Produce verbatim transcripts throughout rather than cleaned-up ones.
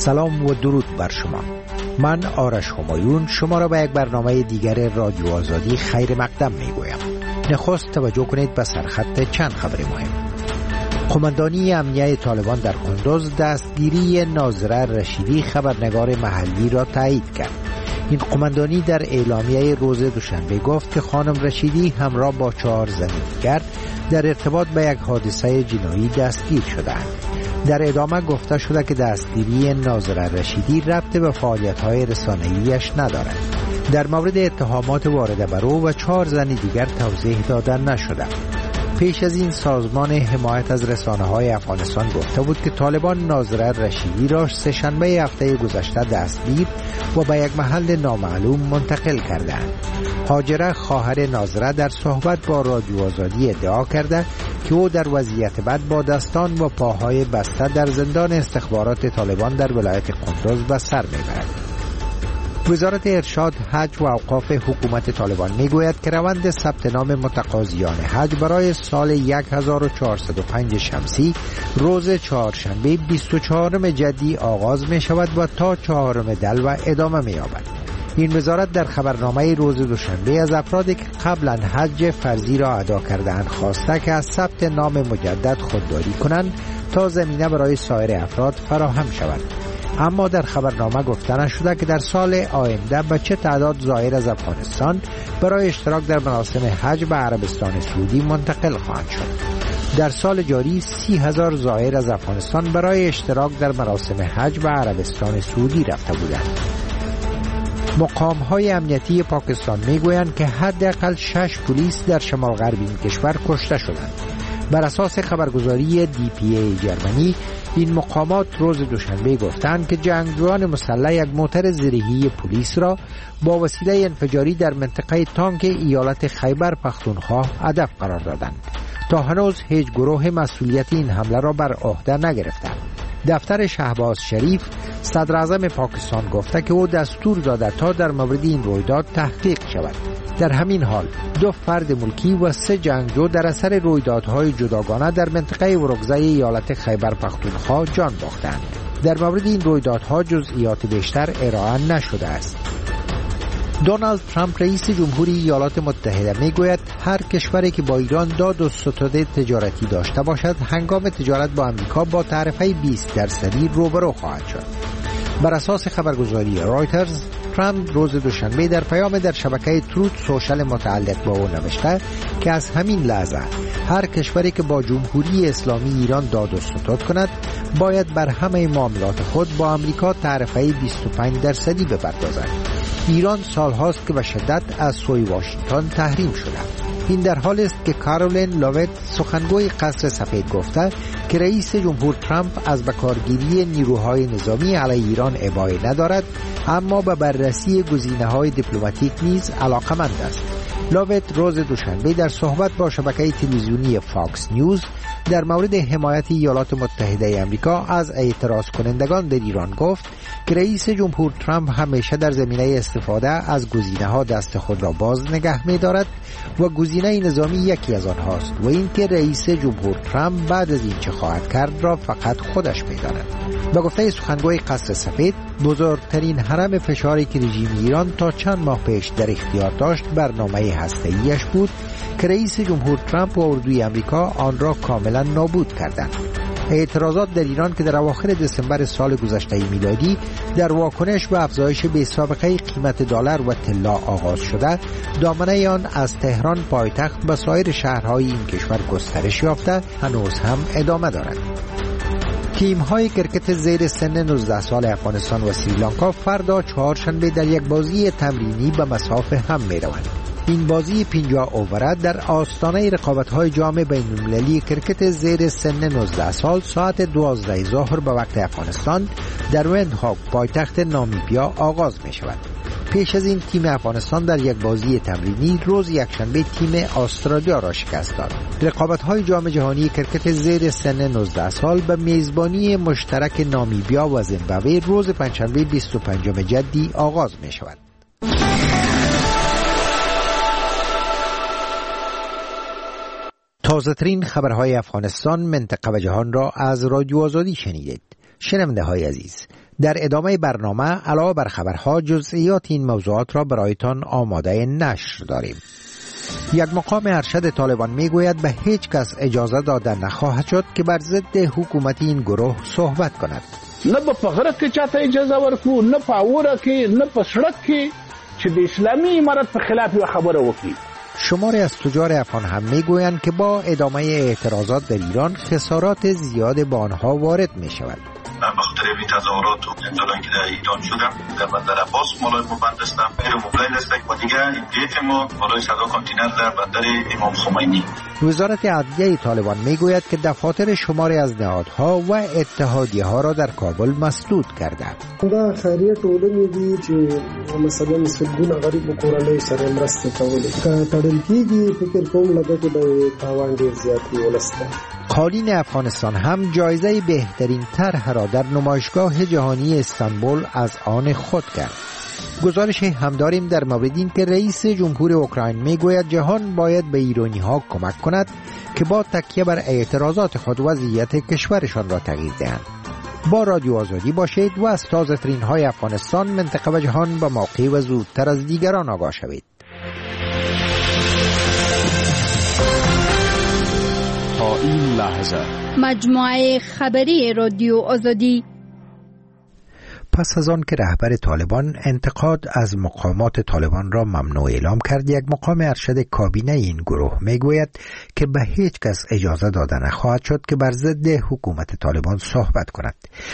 سلام و درود بر شما. من آرش همایون شما را به یک برنامه دیگر رادیو آزادی خیر مقدم می گویم. نخست توجه کنید به سرخط چند خبر مهم. قماندانی امنیه طالبان در کندوز دستگیری ناظره رشیدی خبرنگار محلی را تایید کرد. این قماندانی در اعلامیه روز دوشنبه گفت که خانم رشیدی همراه با چهار زن دیگر در ارتباط به یک حادثه جنایی دستگیر شدند. در ادامه گفته شده که دستگیری ناظره رشیدی ربط به فعالیت‌های رسانه‌ایش ندارد. در مورد اتهامات وارد بر او و چهار زن دیگر توضیح داده نشده. پیش از این سازمان حمایت از رسانه‌های افغانستان گفته بود که طالبان ناظره رشیدی را سه‌شنبه هفته گذشته دستگیر و به یک محل نامعلوم منتقل کردند. هاجره خواهر ناظره در صحبت با رادیو آزادی ادعا کرده که او در وضعیت بد با دستان و پاهای بسته در زندان استخبارات طالبان در ولایت کندوز به سر میبرد. وزارت ارشاد، حج و اوقاف حکومت طالبان میگوید که روند ثبت نام متقاضیان حج برای سال هزار و چهارصد و پنج شمسی روز چهارشنبه بیست و چهارم جدی آغاز می شود و تا چهارم دلو ادامه می یابد. این وزارت در خبرنامه روز دوشنبه از افرادی که قبلا حج فرضی را ادا کرده‌اند خواسته که از ثبت نام مجدد خودداری کنند تا زمینه برای سایر افراد فراهم شود. اما در خبرنامه گفته نشده که در سال آینده به چه تعداد زائر از افغانستان برای اشتراک در مراسم حج به عربستان سعودی منتقل خواهند شد. در سال جاری سی هزار زائر از افغانستان برای اشتراک در مراسم حج به عربستان سعودی رفته بودند. مقام‌های امنیتی پاکستان میگویند که حداقل شش پلیس در شمال غربی این کشور کشته شدند. بر اساس خبرگزاری دی پی ای جرمنی، این مقامات روز دوشنبه گفتند که جنگجویان مسلح یک موتر زرهی پلیس را با وسیله انفجاری در منطقه تانک ایالت خیبر پختونخوا هدف قرار دادند. تا هنوز هیچ گروه مسئولیت این حمله را بر عهده نگرفتند. دفتر شهباز شریف صدر اعظم پاکستان گفته که او دستور داده تا در مورد این رویداد تحقیق شود. در همین حال دو فرد ملکی و سه جنگجو در اثر رویدادهای جداگانه در منطقه ورکزای ایالت خیبر پختونخوا جان باختند. در مورد این رویدادها جزئیات بیشتر ارائه نشده است. دونالد ترامپ رئیس جمهوری ایالات متحده میگوید هر کشوری که با ایران داد و ستد تجارتی داشته باشد هنگام تجارت با آمریکا با تعرفه بیست درصدی روبرو خواهد شد. بر اساس خبرگزاری رایترز، ترامپ روز دوشنبه در پیام در شبکه تروت سوشل متعلق با او نوشته که از همین لحظه هر کشوری که با جمهوری اسلامی ایران داد و ستد کند باید بر همه معاملات خود با آمریکا تعرفه بیست و پنج درصدی بپردازد. ایران سالهاست که به شدت از سوی واشنگتن تحریم شده. این در حالی است که کارولین لاوت سخنگوی قصر سفید گفته که رئیس جمهور ترامپ از بکارگیری نیروهای نظامی علیه ایران ابایی ندارد، اما به بررسی گزینه‌های دیپلماتیک نیز علاقه‌مند است. لاوت روز دوشنبه در صحبت با شبکه تلویزیونی فاکس نیوز در مورد حمایت ایالات متحده آمریکا از اعتراض کنندگان در ایران گفت که رئیس جمهور ترامپ همیشه در زمینه استفاده از گزینه‌ها دست خود را باز نگه می‌دارد و گزینه نظامی یکی از آنهاست و اینکه رئیس جمهور ترامپ بعد از این چه خواهد کرد را فقط خودش می‌داند. با گفته سخنگوی قصر سفید، بزرگترین حرم فشاری که رژیم ایران تا چند ماه پیش در اختیار داشت برنامه هسته‌ایش بود که رئیس جمهور ترامپ و اردوی آمریکا آن را کاملا نابود کردند. اعتراضات در ایران که در اواخر دسامبر سال گذشته میلادی در واکنش به افزایش بی‌سابقه قیمت دلار و طلا آغاز شده، دامنه آن از تهران پایتخت به سایر شهرهای این کشور گسترش یافته هنوز هم ادامه دارد. تیم‌های کرکت زیر سن نوزده سال افغانستان و سریلانکا فردا چهارشنبه در یک بازی تمرینی به مصاف هم می‌روند. این بازی پنجاه اووره در آستانه رقابت‌های جام بین‌المللی کرکت زیر سن نوزده سال ساعت دوازده ظهر به وقت افغانستان در ویندهاک پایتخت نامیبیا آغاز می‌شود. پیش از این تیم افغانستان در یک بازی تمرینی روز یکشنبه تیم استرالیا را شکست داد. رقابت‌های جام جهانی کرکت زیر سن نوزده سال به میزبانی مشترک نامیبیا و زیمبابوه روز پنجشنبه بیست و پنجم جدی آغاز می‌شود. تازه‌ترین خبرهای افغانستان، منطقه و جهان را از رادیو آزادی شنیدید. شنونده های عزیز، در ادامه برنامه علاوه بر خبرها جزئیات این موضوعات را برایتان آماده نشر داریم. یک مقام ارشد طالبان میگوید به هیچ کس اجازه داده نخواهد شد که بر ضد حکومت این گروه صحبت کند. نه په غره کې چاته اجازه ورکو، نه په اوره کې، نه په سړک کې چې د اسلامي امارت په خلاف یو خبره وکړي. شماری از تجار افغان هم میگویند که با ادامه اعتراضات در ایران خسارات زیاد به آنها وارد می شود. من به خاطر این تظاهرات و زندانی که در ایران شدم در بندر عباس مالای موبند هستم، غیر موبایل هستم و دیگر گیت ما مالای صدا کانتینر در بندر امام خمینی. وزارت عدلیه طالبان میگوید که دفاتر شماری از نهادها و اتحادیه ها را در کابل مسدود کرده. دا خیریه ټولنې دي چې مثلا سلګونه غریب کورنۍ سره مرسته کولې که تړل کېږي فکر کوم لګه کې به تاوان ډېر زیات وي ولس ته. قالین افغانستان هم جایزه بهترین طرح را در نمایشگاه جهانی استانبول از آن خود کرد. گزارش هم داریم در مورد این که رئیس جمهور اوکراین میگوید جهان باید به ایرانی ها کمک کند که با تکیه بر اعتراضات خود وضعیت کشورشان را تغییر دهند. با رادیو آزادی باشید و از تازه ترین های افغانستان، منطقه و جهان به موقع و زودتر از دیگران آگاه شوید. تا این لحظه مجموعه خبری رادیو آزادی. پس از آن که رهبر طالبان انتقاد از مقامات طالبان را ممنوع اعلام کرد، یک مقام ارشد کابینه این گروه میگوید که به هیچ کس اجازه داده نخواهد شد که بر ضد حکومت طالبان صحبت کند.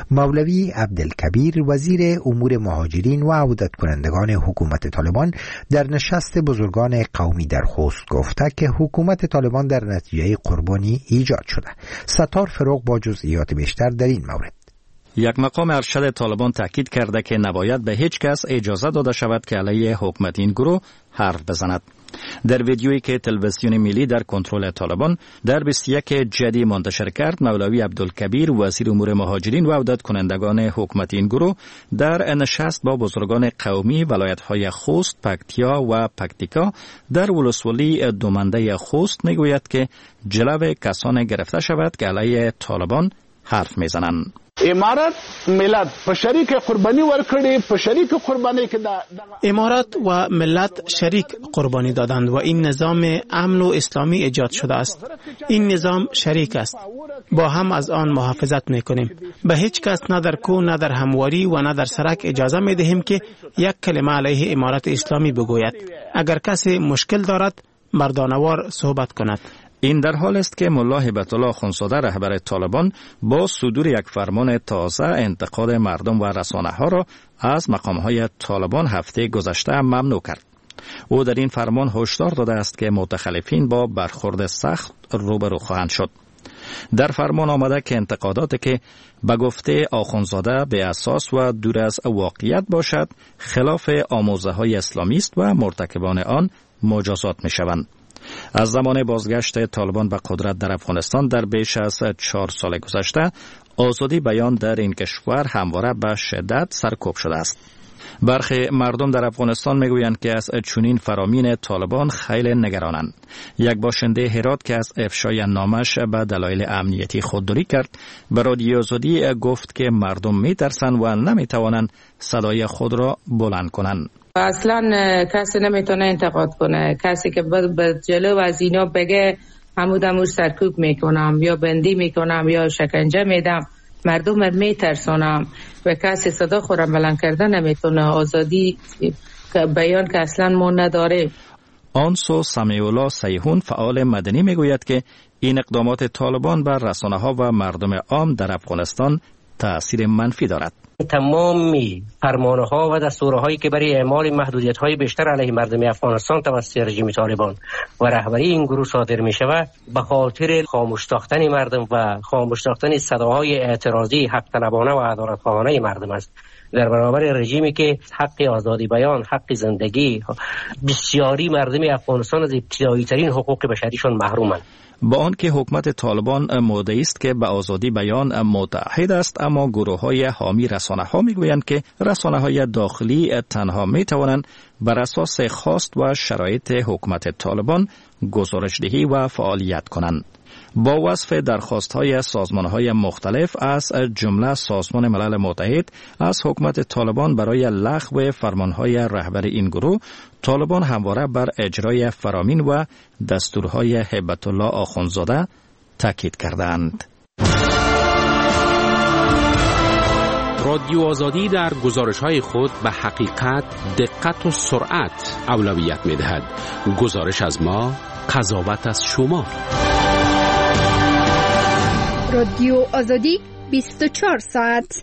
مولوی عبدالکبیر وزیر امور مهاجرین و عودت کنندگان حکومت طالبان در نشست بزرگان قومی در خوست گفته که حکومت طالبان در نتیجه قربانی ایجاد شده. ستار فروغ با جزئیات بیشتر در این مورد. یک مقام ارشد طالبان تاکید کرده که نباید به هیچ کس اجازه داده شود که علیه حکومت این گروه حرف بزند. در ویدیویی که تلویزیون ملی در کنترل طالبان در بیست و یک جدی منتشر کرد، مولوی عبدالکبیر وزیر امور مهاجرین و عودت کنندگان حکومت این گروه در نشست با بزرگان قومی ولایت‌های خوست، پکتیا و پکتیکا در ولسوالی دومنده خوست میگوید که جلو کسان گرفته شود که علیه طالبان حرف میزنند. امارت ملت په شریک قربانی ورکړي، په شریک قربانی کې دا امارت و ملت شریک قربانی دادند و این نظام امن و اسلامی ایجاد شده است. این نظام شریک است، با هم از آن محافظت میکنیم. به هیچ کس نه در کو نه در همواری و نه در سرک اجازه میدهیم که یک کلمه علیه امارت اسلامی بگوید. اگر کسی مشکل دارد مردانوار صحبت کند. این در حال است که ملا هبت الله اخوندزاده رهبر طالبان با صدور یک فرمان تازه انتقاد مردم و رسانه ها را از مقام های طالبان هفته گذشته ممنوع کرد. او در این فرمان هشدار داده است که متخلفین با برخورد سخت روبرو خواهند شد. در فرمان آمده که انتقاداتی که به گفته اخوندزاده به اساس و دور از واقعیت باشد خلاف آموزه های اسلامی است و مرتکبان آن مجازات می شوند. از زمان بازگشت طالبان به قدرت در افغانستان در بیش از چهار سال گذشته، آزادی بیان در این کشور همواره به شدت سرکوب شده است. برخی مردم در افغانستان میگویند که از چنین فرامین طالبان خیلی نگرانند. یک باشنده هرات که از افشای نامش به دلایل امنیتی خودداری کرد، به رادیو آزادی گفت که مردم میترسند و نمیتوانند صدای خود را بلند کنند. اصلا کسی نمیتونه انتقاد کنه. کسی که به جلو از اینا بگه همود همود سرکوب میکنم یا بندی میکنم یا شکنجه میدم، مردم رو میترسونم و کسی صدا خورم بلند کرده نمیتونه. آزادی بیان که اصلا ما نداره. آنسو سمیع الله سیحون فعال مدنی میگوید که این اقدامات طالبان بر رسانه ها و مردم عام در افغانستان تأثیر منفی دارد. تمام فرمانه ها و دستوره هایی که برای اعمال محدودیت های بیشتر علیه مردم افغانستان توسط رژیم طالبان و رهبری این گروه صادر می شود به خاطر خاموش ساختن مردم و خاموش ساختن صداهای اعتراضی حق طلبانه و عدالت خواهانه مردم است در برابر رژیمی که حق آزادی بیان، حق زندگی، بسیاری مردم افغانستان از ابتدایی ترین حقوق بشریشان محرومند. با آنکه حکومت طالبان مدعی است که به آزادی بیان متحد است، اما گروه های حامی رسانه ها میگویند که رسانه های داخلی تنها می توانند بر اساس خواست و شرایط حکومت طالبان گزارشدهی و فعالیت کنند. با وصف درخواست‌های سازمان‌های مختلف از جمله سازمان ملل متحد از حکومت طالبان برای لغو فرمان‌های رهبر این گروه، طالبان همواره بر اجرای فرامین و دستورهای هیبت الله آخوندزاده تاکید کردند. رادیو آزادی در گزارش‌های خود به حقیقت، دقت و سرعت اولویت می‌دهد. گزارش از ما، قضاوت از شما. رادیو آزادی بیست و چهار ساعت.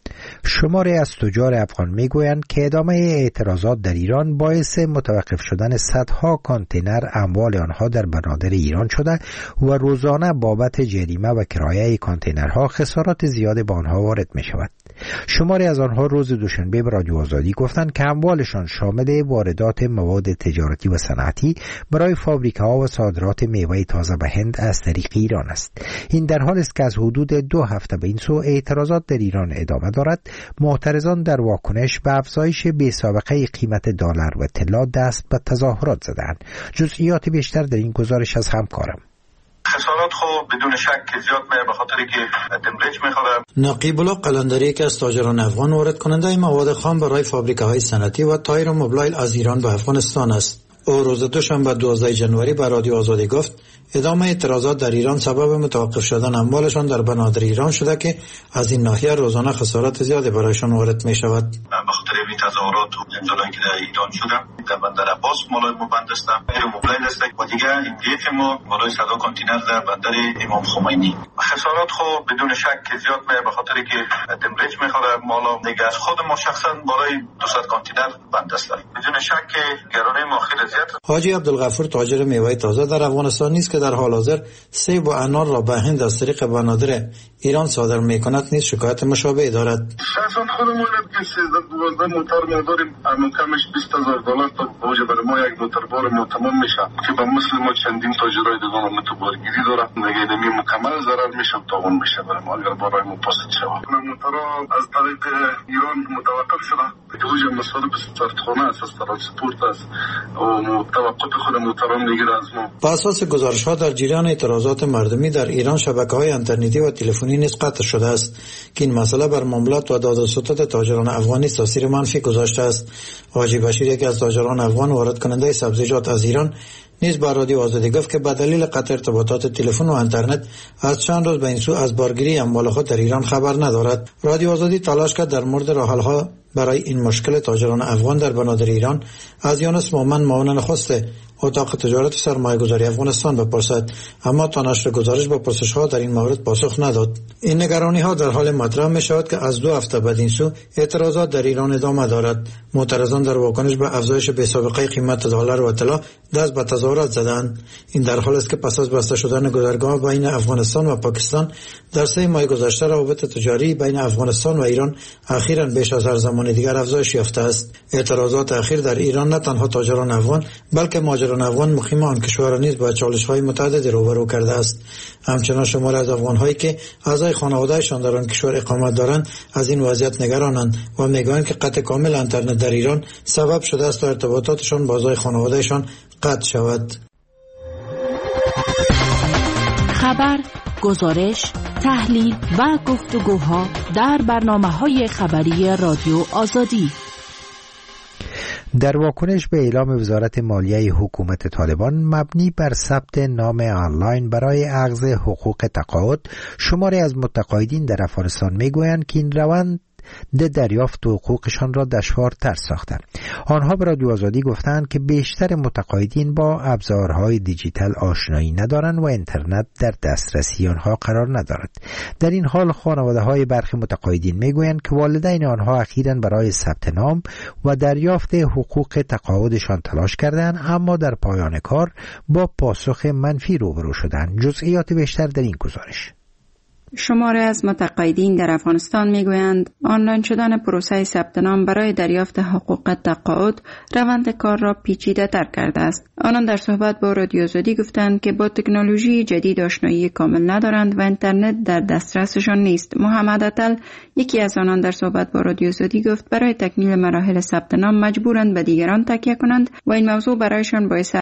شماری از تجار افغان میگویند که ادامه اعتراضات در ایران باعث متوقف شدن صدها کانتینر اموال آنها در بنادر ایران شده و روزانه بابت جریمه و کرایه کانتینرها خسارات زیاد به آنها وارد می شود. شماری از آنها روز دوشنبه به رادیو آزادی گفتند که اموالشان شامل واردات مواد تجارتی و صنعتی برای فابریکه‌ها و صادرات میوه تازه به هند از طریق ایران است. این در حالی است که از حدود دو هفته به این سو اعتراضات در ایران ادامه دارد. معترضان در واکنش به افزایش بی‌سابقه قیمت دلار و طلا دست به تظاهرات زدند. جزئیات بیشتر در این گزارش از همکارم. خسارات خو بدون شک زیاد میه به خاطری که دمرج میخوره. نقیب الله قلندری که از تاجران افغان وارد کننده مواد خام برای فابریکه‌های صنعتی و تایر و موبایل از ایران به افغانستان است. او روز دوشنبه دوازده ژانویه به رادیو آزادی گفت ادامه اعتراضات در ایران سبب متوقف شدن اموالشان در بنادر ایران شده که از این ناحیه روزانه خسارات زیادی برایشان وارد می شود. به خاطر این تظاهرات و زلزله‌ای که در ایران شدم در بندر عباس مالای مبند هستم، غیر موبایل است و دیگه این دیف ما بالای صد کانتینر در بندر امام خمینی. خسارات خو بدون شک زیاد میه به خاطری که دمرج میخوره. مالا دیگه از خود ما شخصا بالای دویست کانتینر بند است. بدون شک گرانه ما خیلی زیاد. حاجی عبدالغفور تاجر میوه تازه در افغانستان نیست که در حال حاضر سیب و انار را به هند از طریق بنادر ایران صادر میکند نیز شکایت مشابه دارد. شخصا خودمون که سیزده دوازده موتور ما داریم، کمش بیست هزار دلار تا بوجه برای ما یک موتور بار ما تمام میشه که با مثل ما چندین تاجرای دیگه ما تو بارگیری داره، نگه نمی مکمل ضرر میشه تاوان میشه برای ما اگر بارای ما پاست شود. موتورا از طریق ایران متوقف شده که بوجه مسئول به سرخانه است، از ترانسپورت است و توقف خود موتوران میگیره از ما. با اساس گزارش ها در جریان اعتراضات مردمی در ایران شبکه‌های اینترنتی و تلفنی نیز قطع شده است که این مسئله بر معاملات و دادوستد تاجران افغانی تاثیر منفی گذاشته است. حاجی بشیر یکی از تاجران افغان وارد کننده سبزیجات از ایران نیز با رادیو آزادی گفت که به دلیل قطع ارتباطات تلفن و اینترنت از چند روز به این سو از بارگیری اموال خود در ایران خبر ندارد. رادیو آزادی تلاش کرد در مورد راه حل‌ها برای این مشکل تاجران افغان در بنادر ایران از یونس مومن معاون نخست اتاق تجارت و سرمایه‌گذاری افغانستان بپرسد، اما تا نشر گزارش با پرسش‌ها در این مورد پاسخ نداد. این نگرانی‌ها در حال مطرح می‌شود که از دو هفته بعد این سو اعتراضات در ایران ادامه دارد. معترضان در واکنش به افزایش بی‌سابقه قیمت دلار و طلا دست به تظاهرات زدند. این در حالی است که پس از بسته شدن گذرگاه بین افغانستان و پاکستان در سه ماه گذشته روابط تجاری بین افغانستان و ایران اخیراً بیش از هر زمان دیگر افزایش یافته است. اعتراضات اخیر در ایران نه تنها تاجران افغان بلکه مهاجران افغان مقیم آن کشور نیز با چالش‌های متعددی روبرو کرده است. همچنان شمار از افغان‌هایی که اعضای خانواده‌شان در آن کشور اقامت دارند از این وضعیت نگرانند و می‌گویند که قطع کامل اینترنت در ایران سبب شده است تا ارتباطاتشان با اعضای خانواده‌شان قطع شود. خبر، گزارش، تحلیل و گفتگوها در برنامه‌های خبری رادیو آزادی. در واکنش به اعلام وزارت مالیه حکومت طالبان مبنی بر ثبت نام آنلاین برای اخذ حقوق تقاعد، شماری از متقاعدین در افغانستان میگویند که این روند ده دریافت حقوقشان را دشوارتر ساخته. آنها به رادیو آزادی گفتند که بیشتر متقاعدین با ابزارهای دیجیتال آشنایی ندارند و اینترنت در دسترسی آنها قرار ندارد. در این حال خانواده‌های برخی متقاعدین میگویند که والدین آنها اخیراً برای ثبت نام و دریافت حقوق تقاعدشان تلاش کردند، اما در پایان کار با پاسخ منفی روبرو شدند. جزئیات بیشتر در این گزارش. شماری از متقاعدین در افغانستان میگویند آنلاین شدن پروسه ثبت نام برای دریافت حقوق تقاعد روند کار را پیچیده تر کرده است. آنان در صحبت با رادیو آزادی گفتند که با تکنولوژی جدید آشنایی کامل ندارند و اینترنت در دسترسشان نیست. محمد عطل یکی از آنان در صحبت با رادیو آزادی گفت برای تکمیل مراحل ثبت نام مجبورند به دیگران تکیه کنند و این موضوع برایشان باعث